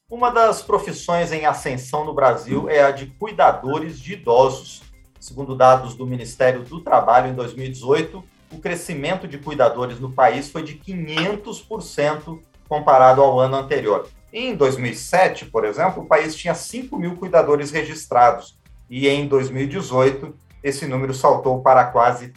Uma das profissões em ascensão no Brasil é a de cuidadores de idosos. Segundo dados do Ministério do Trabalho, em 2018, o crescimento de cuidadores no país foi de 500% comparado ao ano anterior. Em 2007, por exemplo, o país tinha 5 mil cuidadores registrados e em 2018 esse número saltou para quase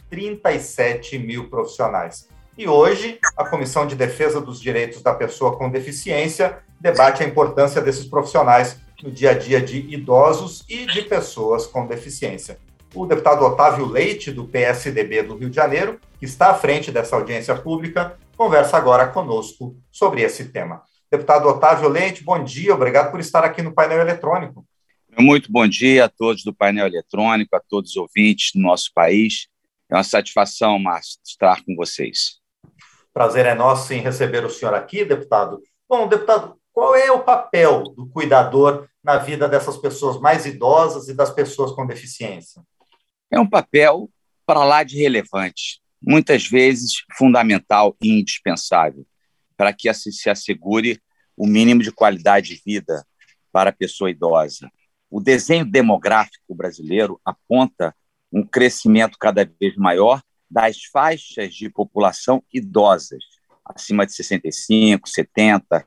37 mil profissionais. E hoje, a Comissão de Defesa dos Direitos da Pessoa com Deficiência debate a importância desses profissionais no dia a dia de idosos e de pessoas com deficiência. O deputado Otávio Leite, do PSDB do Rio de Janeiro, que está à frente dessa audiência pública, conversa agora conosco sobre esse tema. Deputado Otávio Leite, bom dia, obrigado por estar aqui no painel eletrônico. Muito bom dia a todos do painel eletrônico, a todos os ouvintes do nosso país. É uma satisfação, Márcio, estar com vocês. Prazer é nosso em receber o senhor aqui, deputado. Bom, deputado, qual é o papel do cuidador na vida dessas pessoas mais idosas e das pessoas com deficiência? É um papel para lá de relevante, muitas vezes fundamental e indispensável, para que se assegure o mínimo de qualidade de vida para a pessoa idosa. O desenho demográfico brasileiro aponta um crescimento cada vez maior das faixas de população idosas, acima de 65, 70,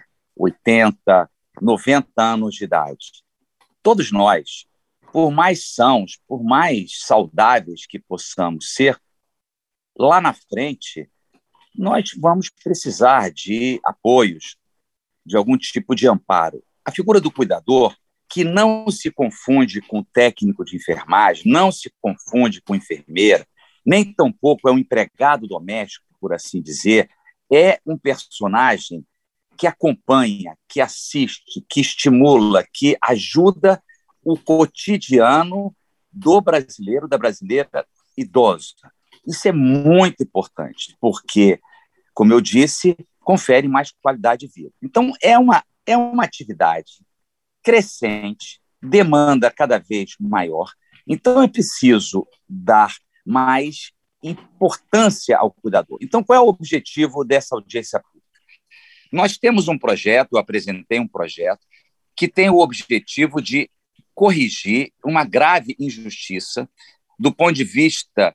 80, 90 anos de idade. Todos nós, por mais sãos, por mais saudáveis que possamos ser, lá na frente, nós vamos precisar de apoios, de algum tipo de amparo. A figura do cuidador, que não se confunde com o técnico de enfermagem, não se confunde com enfermeira, nem tampouco é um empregado doméstico, por assim dizer, é um personagem que acompanha, que assiste, que estimula, que ajuda o cotidiano do brasileiro, da brasileira idosa. Isso é muito importante, porque, como eu disse, confere mais qualidade de vida. Então, é uma atividade crescente, demanda cada vez maior. Então, é preciso dar mais importância ao cuidador. Então, qual é o objetivo dessa audiência pública? Nós temos um projeto, eu apresentei um projeto, que tem o objetivo de corrigir uma grave injustiça do ponto de vista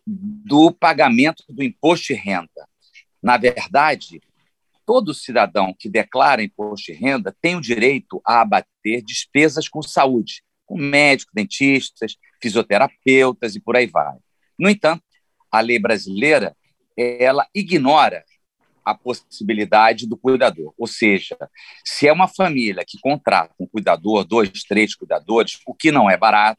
do pagamento do imposto de renda. Na verdade, todo cidadão que declara imposto de renda tem o direito a abater despesas com saúde, com médicos, dentistas, fisioterapeutas e por aí vai. No entanto, a lei brasileira ela ignora a possibilidade do cuidador. Ou seja, se é uma família que contrata um cuidador, 2, 3 cuidadores, o que não é barato,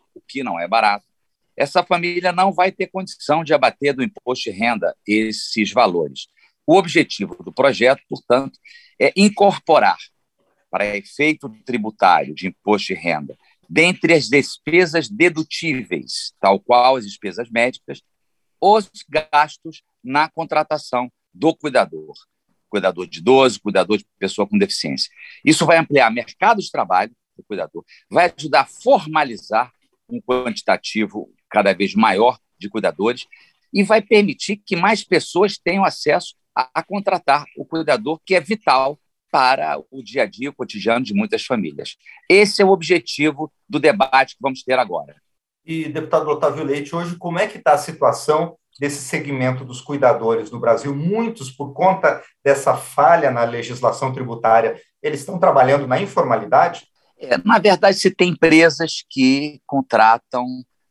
essa família não vai ter condição de abater do imposto de renda esses valores. O objetivo do projeto, portanto, é incorporar, para efeito tributário de imposto de renda, dentre as despesas dedutíveis, tal qual as despesas médicas, os gastos na contratação do cuidador de idoso, cuidador de pessoa com deficiência. Isso vai ampliar o mercado de trabalho do cuidador, vai ajudar a formalizar um quantitativo cada vez maior de cuidadores e vai permitir que mais pessoas tenham acesso a contratar o cuidador, que é vital para o dia a dia, o cotidiano de muitas famílias. Esse é o objetivo do debate que vamos ter agora. E, deputado Otávio Leite, hoje como é que está a situação desse segmento dos cuidadores no Brasil? Muitos, por conta dessa falha na legislação tributária, eles estão trabalhando na informalidade? Na verdade, se tem empresas que contratam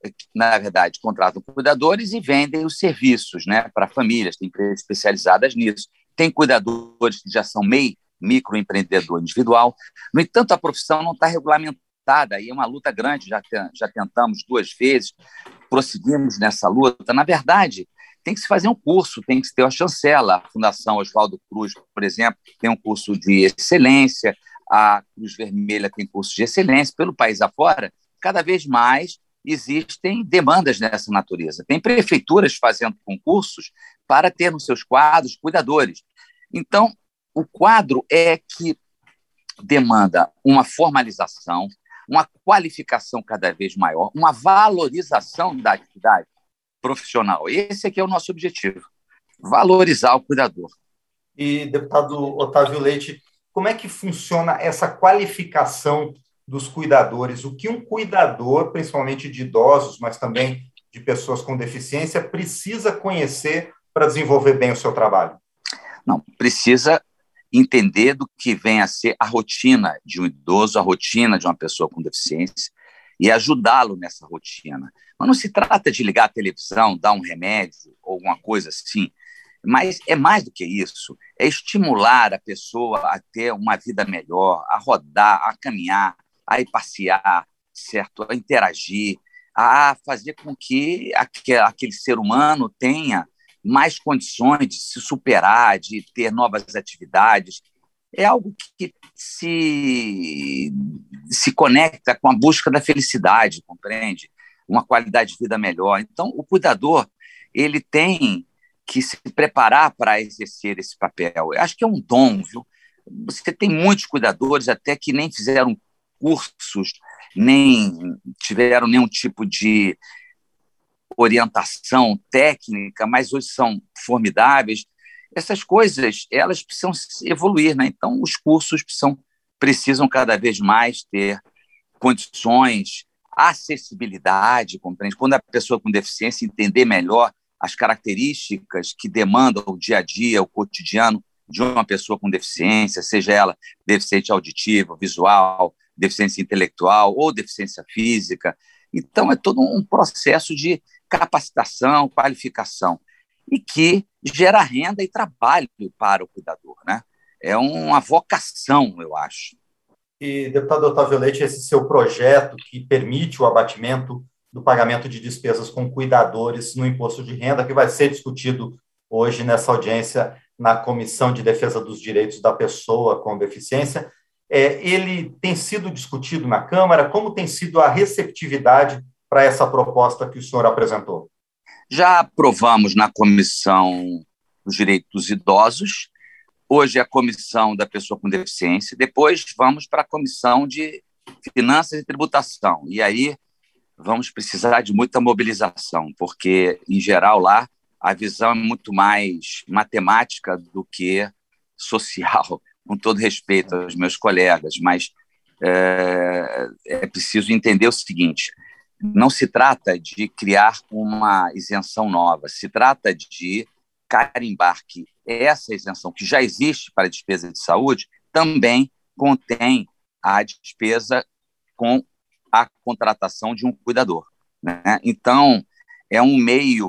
cuidadores e vendem os serviços, né, para famílias, tem empresas especializadas nisso. Tem cuidadores que já são microempreendedor individual. No entanto, a profissão não está regulamentada e é uma luta grande, já tentamos 2 vezes, prosseguimos nessa luta. Na verdade, tem que se fazer um curso, tem que se ter uma chancela. A Fundação Oswaldo Cruz, por exemplo, tem um curso de excelência, a Cruz Vermelha tem curso de excelência. Pelo país afora, cada vez mais existem demandas dessa natureza. Tem prefeituras fazendo concursos para ter nos seus quadros cuidadores. Então, o quadro é que demanda uma formalização, uma qualificação cada vez maior, uma valorização da atividade profissional. Esse aqui é o nosso objetivo, valorizar o cuidador. E, deputado Otávio Leite, como é que funciona essa qualificação dos cuidadores? O que um cuidador, principalmente de idosos, mas também de pessoas com deficiência, precisa conhecer para desenvolver bem o seu trabalho? Não, precisa entender do que vem a ser a rotina de um idoso, a rotina de uma pessoa com deficiência, e ajudá-lo nessa rotina. Mas não se trata de ligar a televisão, dar um remédio ou alguma coisa assim, mas é mais do que isso, é estimular a pessoa a ter uma vida melhor, a rodar, a caminhar, a ir passear, certo? A interagir, a fazer com que aquele ser humano tenha mais condições de se superar, de ter novas atividades. É algo que se conecta com a busca da felicidade, compreende? Uma qualidade de vida melhor. Então, o cuidador ele tem que se preparar para exercer esse papel. Eu acho que é um dom, viu? Você tem muitos cuidadores até que nem fizeram cursos, nem tiveram nenhum tipo de orientação técnica, mas hoje são formidáveis. Essas coisas, elas precisam evoluir, né? Então, os cursos precisam cada vez mais ter condições, acessibilidade, compreende? Quando a pessoa com deficiência entender melhor as características que demandam o dia a dia, o cotidiano de uma pessoa com deficiência, seja ela deficiente auditiva, visual, deficiência intelectual ou deficiência física. Então, é todo um processo de capacitação, qualificação, e que gera renda e trabalho para o cuidador, né? É uma vocação, eu acho. E, deputado Otávio Leite, esse seu projeto que permite o abatimento do pagamento de despesas com cuidadores no imposto de renda, que vai ser discutido hoje nessa audiência na Comissão de Defesa dos Direitos da Pessoa com Deficiência, ele tem sido discutido na Câmara? Como tem sido a receptividade para essa proposta que o senhor apresentou? Já aprovamos na Comissão dos Direitos dos Idosos, hoje é a Comissão da Pessoa com Deficiência, depois vamos para a Comissão de Finanças e Tributação, e aí vamos precisar de muita mobilização, porque, em geral, lá a visão é muito mais matemática do que social, com todo respeito aos meus colegas, mas é preciso entender o seguinte: não se trata de criar uma isenção nova, se trata de carimbar que essa isenção que já existe para a despesa de saúde também contém a despesa com a contratação de um cuidador, né? Então, é um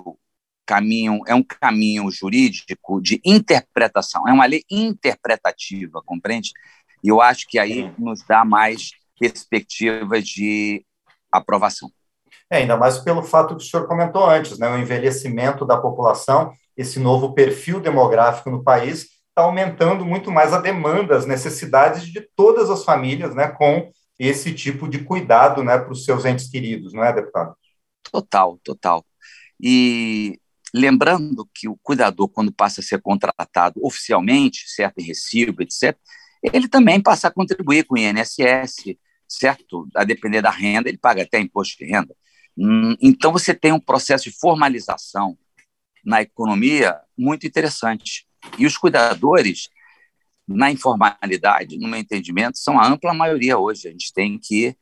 caminho jurídico de interpretação, é uma lei interpretativa, compreende? E eu acho que aí nos dá mais perspectivas de aprovação. Ainda mais pelo fato que o senhor comentou antes, né? O envelhecimento da população, esse novo perfil demográfico no país está aumentando muito mais a demanda, as necessidades de todas as famílias, né, com esse tipo de cuidado, né, para os seus entes queridos, não é, deputado? Total, total. E lembrando que o cuidador, quando passa a ser contratado oficialmente, certo, em recibo, etc., ele também passa a contribuir com o INSS, certo? A depender da renda, ele paga até imposto de renda. Então, você tem um processo de formalização na economia muito interessante. E os cuidadores, na informalidade, no meu entendimento, são a ampla maioria hoje. A gente tem que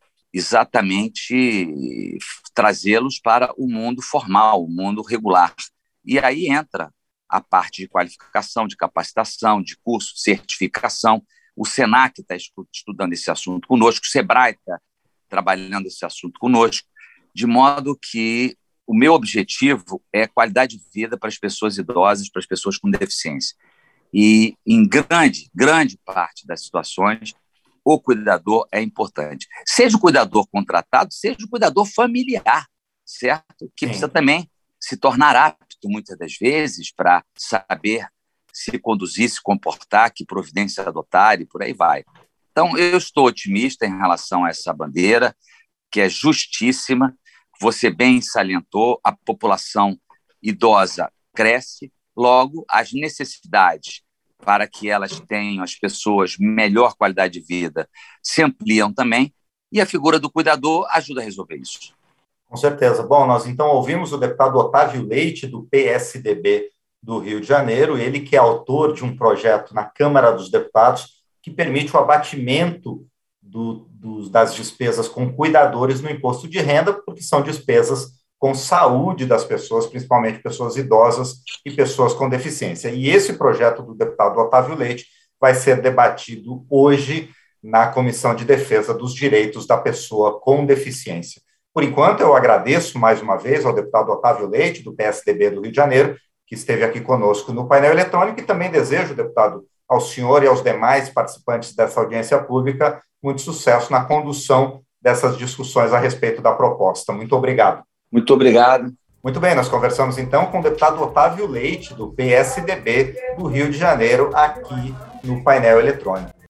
exatamente trazê-los para o mundo formal, o mundo regular. E aí entra a parte de qualificação, de capacitação, de curso, certificação. O Senac está estudando esse assunto conosco, o Sebrae está trabalhando esse assunto conosco, de modo que o meu objetivo é qualidade de vida para as pessoas idosas, para as pessoas com deficiência. E, em grande parte das situações, o cuidador é importante. Seja o cuidador contratado, seja o cuidador familiar, certo? Que precisa também se tornar apto, muitas das vezes, para saber se conduzir, se comportar, que providência adotar e por aí vai. Então, eu estou otimista em relação a essa bandeira, que é justíssima. Você bem salientou, a população idosa cresce, logo as necessidades para que elas tenham, as pessoas, melhor qualidade de vida, se ampliam também, e a figura do cuidador ajuda a resolver isso. Com certeza. Bom, nós então ouvimos o deputado Otávio Leite, do PSDB do Rio de Janeiro, ele que é autor de um projeto na Câmara dos Deputados que permite o abatimento das despesas com cuidadores no imposto de renda, porque são despesas com saúde das pessoas, principalmente pessoas idosas e pessoas com deficiência. E esse projeto do deputado Otávio Leite vai ser debatido hoje na Comissão de Defesa dos Direitos da Pessoa com Deficiência. Por enquanto, eu agradeço mais uma vez ao deputado Otávio Leite, do PSDB do Rio de Janeiro, que esteve aqui conosco no painel eletrônico, e também desejo, deputado, ao senhor e aos demais participantes dessa audiência pública, muito sucesso na condução dessas discussões a respeito da proposta. Muito obrigado. Muito obrigado. Muito bem, nós conversamos então com o deputado Otávio Leite, do PSDB do Rio de Janeiro, aqui no painel eletrônico.